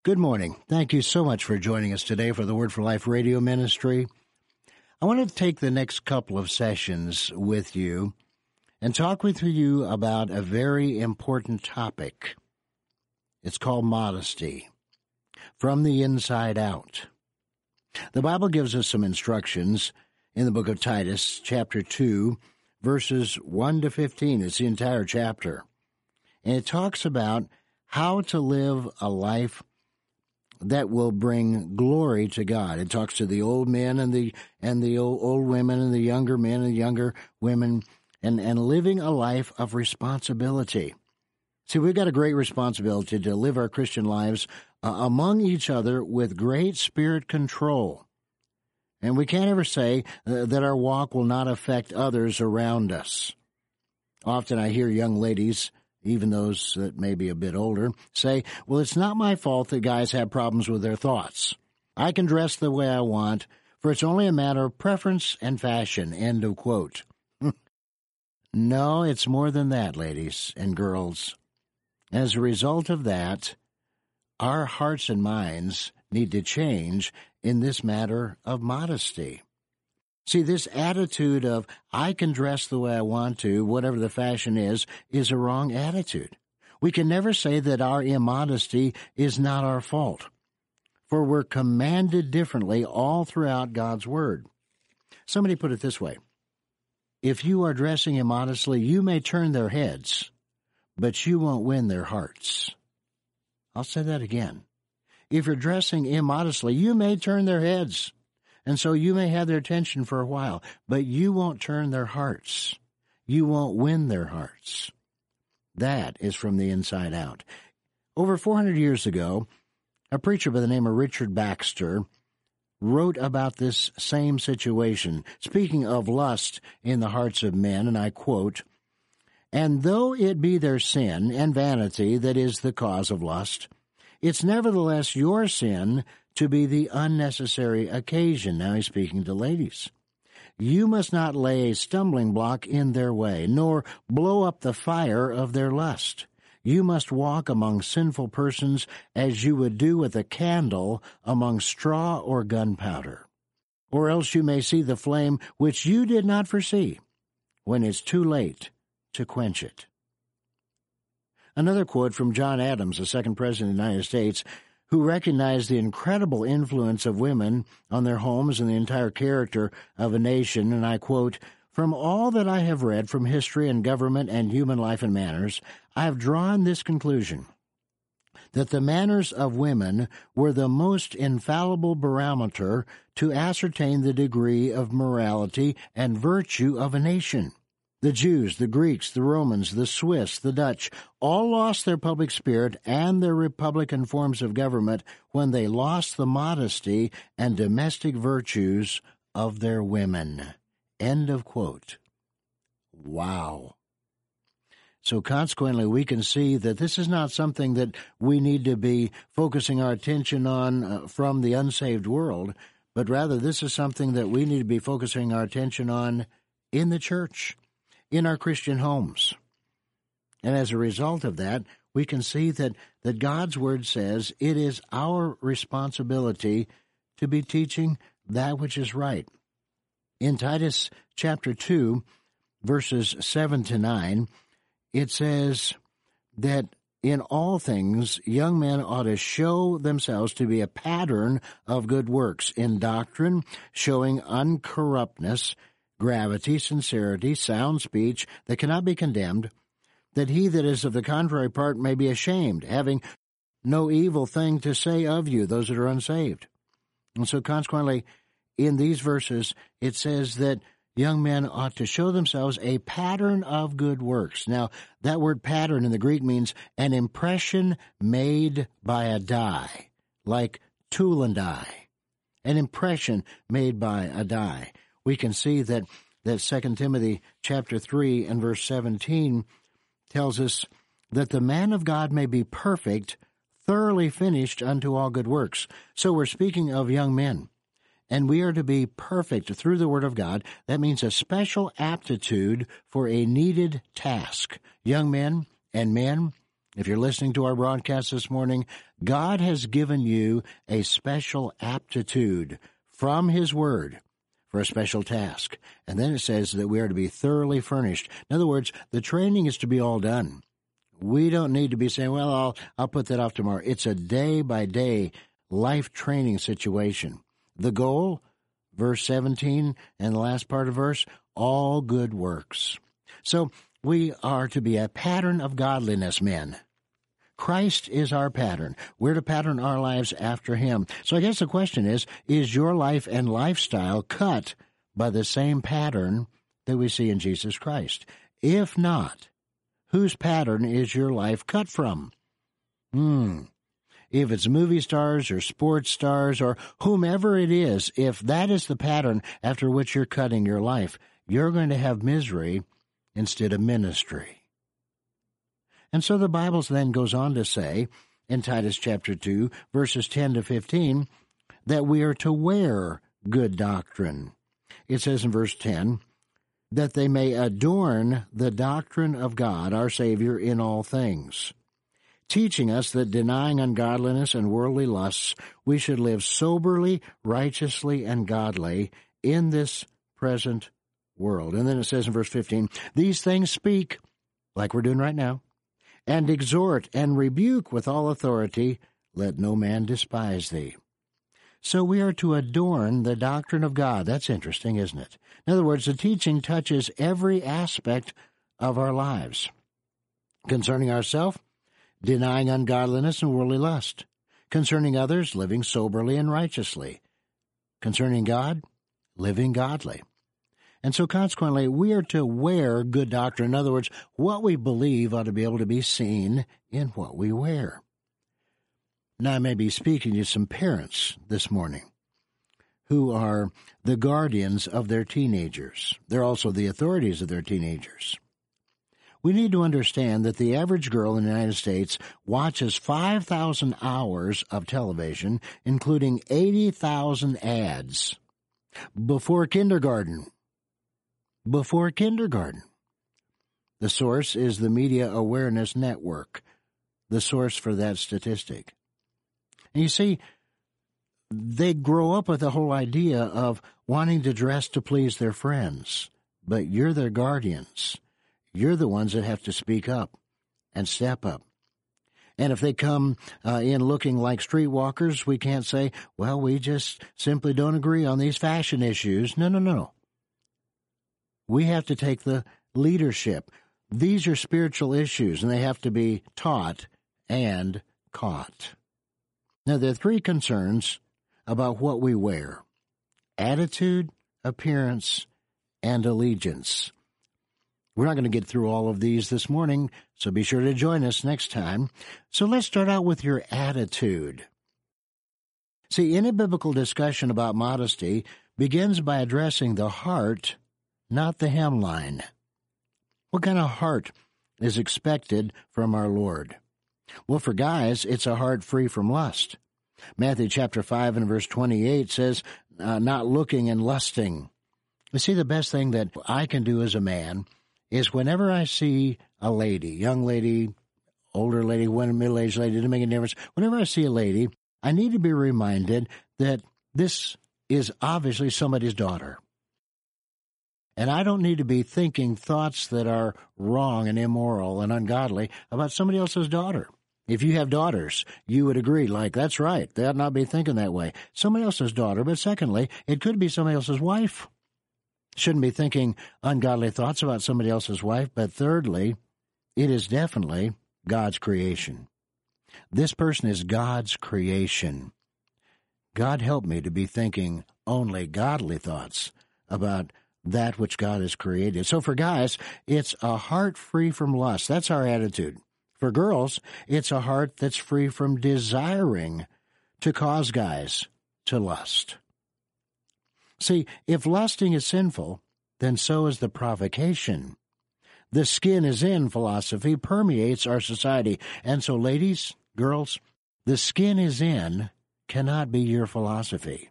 Good morning. Thank you so much for joining us today for the Word for Life radio ministry. I want to take the next couple of sessions with you and talk with you about a very important topic. It's called modesty, from the inside out. The Bible gives us some instructions in the book of Titus, chapter 2, verses 1 to 15. It's the entire chapter. And it talks about how to live a life that will bring glory to God. It talks to the old men and the old women and the younger men and the younger women and living a life of responsibility. See, we've got a great responsibility to live our Christian lives among each other with great spirit control. And we can't ever say that our walk will not affect others around us. Often I hear young ladies, even those that may be a bit older, say, well, it's not my fault that guys have problems with their thoughts. I can dress the way I want, for it's only a matter of preference and fashion, end of quote. No, it's more than that, ladies and girls. As a result of that, our hearts and minds need to change in this matter of modesty. See, this attitude of, I can dress the way I want to, whatever the fashion is a wrong attitude. We can never say that our immodesty is not our fault, for we're commanded differently all throughout God's Word. Somebody put it this way: if you are dressing immodestly, you may turn their heads, but you won't win their hearts. I'll say that again. If you're dressing immodestly, you may turn their heads, and so you may have their attention for a while, but you won't turn their hearts. You won't win their hearts. That is from the inside out. Over 400 years ago, a preacher by the name of Richard Baxter wrote about this same situation, speaking of lust in the hearts of men, and I quote, "And though it be their sin and vanity that is the cause of lust, it's nevertheless your sin to be the unnecessary occasion." Now he's speaking to ladies. "You must not lay a stumbling block in their way, nor blow up the fire of their lust. You must walk among sinful persons as you would do with a candle among straw or gunpowder. Or else you may see the flame which you did not foresee, when it's too late to quench it." Another quote from John Adams, the second president of the United States, who recognized the incredible influence of women on their homes and the entire character of a nation, and I quote, "From all that I have read from history and government and human life and manners, I have drawn this conclusion, that the manners of women were the most infallible barometer to ascertain the degree of morality and virtue of a nation. The Jews, the Greeks, the Romans, the Swiss, the Dutch, all lost their public spirit and their republican forms of government when they lost the modesty and domestic virtues of their women." End of quote. Wow. So consequently, we can see that this is not something that we need to be focusing our attention on from the unsaved world, but rather this is something that we need to be focusing our attention on in the church, in our Christian homes. And as a result of that, we can see that God's Word says it is our responsibility to be teaching that which is right. In Titus chapter 2, verses 7 to 9, it says that in all things young men ought to show themselves to be a pattern of good works, in doctrine, showing uncorruptness, gravity, sincerity, sound speech that cannot be condemned, that he that is of the contrary part may be ashamed, having no evil thing to say of you, those that are unsaved. And so consequently, in these verses, it says that young men ought to show themselves a pattern of good works. Now, that word pattern in the Greek means an impression made by a die, like tool and die, an impression made by a die. We can see that 2 Timothy chapter 3 and verse 17 tells us that the man of God may be perfect, thoroughly finished unto all good works. So we're speaking of young men, and we are to be perfect through the Word of God. That means a special aptitude for a needed task. Young men and men, If you're listening to our broadcast this morning, God has given you a special aptitude from His Word for a special task. And then it says that we are to be thoroughly furnished. In other words, the training is to be all done. We don't need to be saying, well, I'll put that off tomorrow. It's a day-by-day life training situation. The goal, verse 17 and the last part of verse, all good works. So we are to be a pattern of godliness, men. Christ is our pattern. We're to pattern our lives after Him. So I guess the question is your life and lifestyle cut by the same pattern that we see in Jesus Christ? If not, whose pattern is your life cut from? If it's movie stars or sports stars or whomever it is, if that is the pattern after which you're cutting your life, you're going to have misery instead of ministry. And so the Bible then goes on to say, in Titus chapter 2, verses 10 to 15, that we are to wear good doctrine. It says in verse 10, that they may adorn the doctrine of God, our Savior, in all things, teaching us that denying ungodliness and worldly lusts, we should live soberly, righteously, and godly in this present world. And then it says in verse 15, these things speak, like we're doing right now, and exhort and rebuke with all authority, let no man despise thee. So we are to adorn the doctrine of God. That's interesting, isn't it? In other words, the teaching touches every aspect of our lives. Concerning ourselves, denying ungodliness and worldly lust. Concerning others, living soberly and righteously. Concerning God, living godly. And so consequently, we are to wear good doctrine. In other words, what we believe ought to be able to be seen in what we wear. Now, I may be speaking to some parents this morning who are the guardians of their teenagers. They're also the authorities of their teenagers. We need to understand that the average girl in the United States watches 5,000 hours of television, including 80,000 ads, before kindergarten. Before kindergarten. The source is the Media Awareness Network, the source for that statistic. And you see, they grow up with the whole idea of wanting to dress to please their friends, but you're their guardians. You're the ones that have to speak up and step up. And if they come in looking like streetwalkers, we can't say, well, we just simply don't agree on these fashion issues. No. We have to take the leadership. These are spiritual issues, and they have to be taught and caught. Now, there are three concerns about what we wear: attitude, appearance, and allegiance. We're not going to get through all of these this morning, so be sure to join us next time. So let's start out with your attitude. See, any biblical discussion about modesty begins by addressing the heart, not the hemline. What kind of heart is expected from our Lord? Well, for guys, it's a heart free from lust. Matthew chapter 5 and verse 28 says, not looking and lusting. You see, the best thing that I can do as a man is whenever I see a lady, young lady, older lady, middle-aged lady, doesn't make a difference. Whenever I see a lady, I need to be reminded that this is obviously somebody's daughter. And I don't need to be thinking thoughts that are wrong and immoral and ungodly about somebody else's daughter. If you have daughters, you would agree, like, that's right, they ought not be thinking that way. Somebody else's daughter, but secondly, it could be somebody else's wife. Shouldn't be thinking ungodly thoughts about somebody else's wife, but thirdly, it is definitely God's creation. This person is God's creation. God help me to be thinking only godly thoughts about that which God has created. So for guys, it's a heart free from lust. That's our attitude. For girls, it's a heart that's free from desiring to cause guys to lust. See, if lusting is sinful, then so is the provocation. The skin is in philosophy permeates our society. And so, ladies, girls, the skin is in cannot be your philosophy.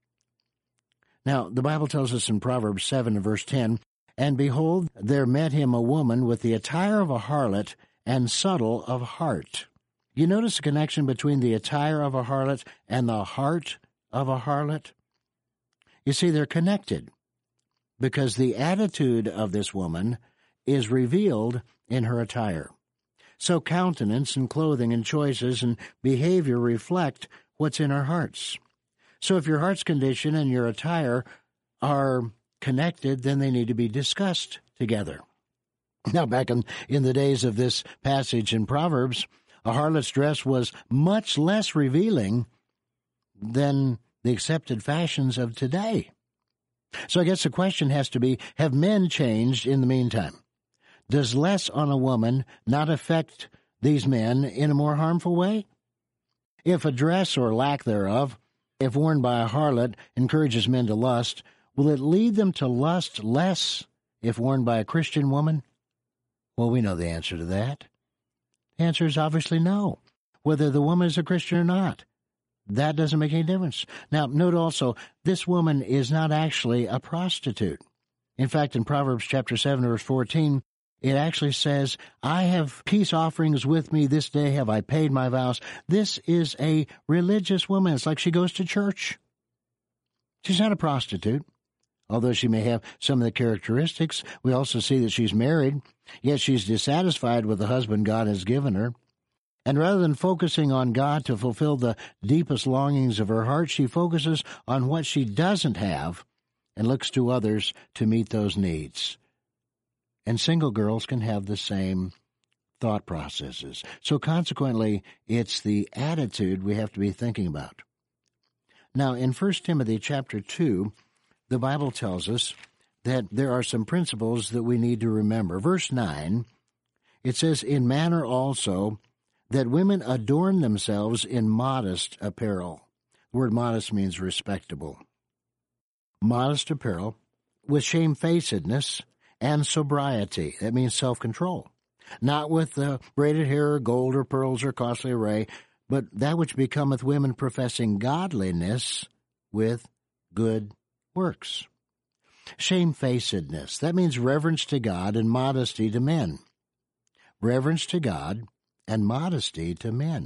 Now, the Bible tells us in Proverbs 7 and verse 10, and behold, there met him a woman with the attire of a harlot and subtle of heart. You notice the connection between the attire of a harlot and the heart of a harlot? You see, they're connected because the attitude of this woman is revealed in her attire. So countenance and clothing and choices and behavior reflect what's in our hearts. So if your heart's condition and your attire are connected, then they need to be discussed together. Now, back in the days of this passage in Proverbs, a harlot's dress was much less revealing than the accepted fashions of today. So I guess the question has to be, have men changed in the meantime? Does less on a woman not affect these men in a more harmful way? If a dress or lack thereof, if worn by a harlot, encourages men to lust, will it lead them to lust less if worn by a Christian woman? Well, we know the answer to that. The answer is obviously no, whether the woman is a Christian or not. That doesn't make any difference. Now, note also, this woman is not actually a prostitute. In fact, in Proverbs chapter 7, verse 14, it actually says, I have peace offerings with me. This day have I paid my vows. This is a religious woman. It's like she goes to church. She's not a prostitute. Although she may have some of the characteristics, we also see that she's married, yet she's dissatisfied with the husband God has given her. And rather than focusing on God to fulfill the deepest longings of her heart, she focuses on what she doesn't have and looks to others to meet those needs. And single girls can have the same thought processes. So consequently, it's the attitude we have to be thinking about. Now, in 1 Timothy chapter 2, the Bible tells us that there are some principles that we need to remember. Verse 9, it says, in manner also that women adorn themselves in modest apparel. The word modest means respectable. Modest apparel with shamefacedness and sobriety. That means self-control. Not with braided hair or gold or pearls or costly array, but that which becometh women professing godliness with good works. Shamefacedness. That means reverence to God and modesty to men. Reverence to God and modesty to men.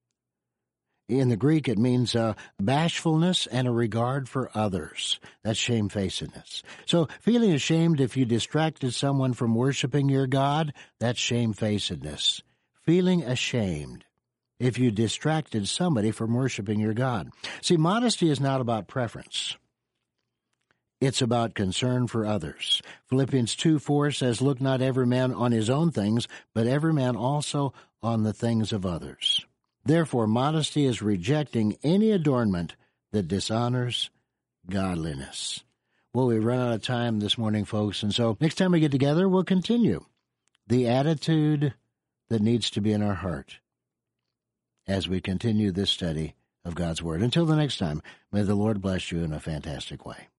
In the Greek, it means bashfulness and a regard for others. That's shamefacedness. So feeling ashamed if you distracted someone from worshiping your God, that's shamefacedness. Feeling ashamed if you distracted somebody from worshiping your God. See, modesty is not about preference. It's about concern for others. Philippians 2:4 says, look not every man on his own things, but every man also on the things of others. Therefore, modesty is rejecting any adornment that dishonors godliness. Well, we run out of time this morning, folks, and so next time we get together, we'll continue the attitude that needs to be in our heart as we continue this study of God's Word. Until the next time, may the Lord bless you in a fantastic way.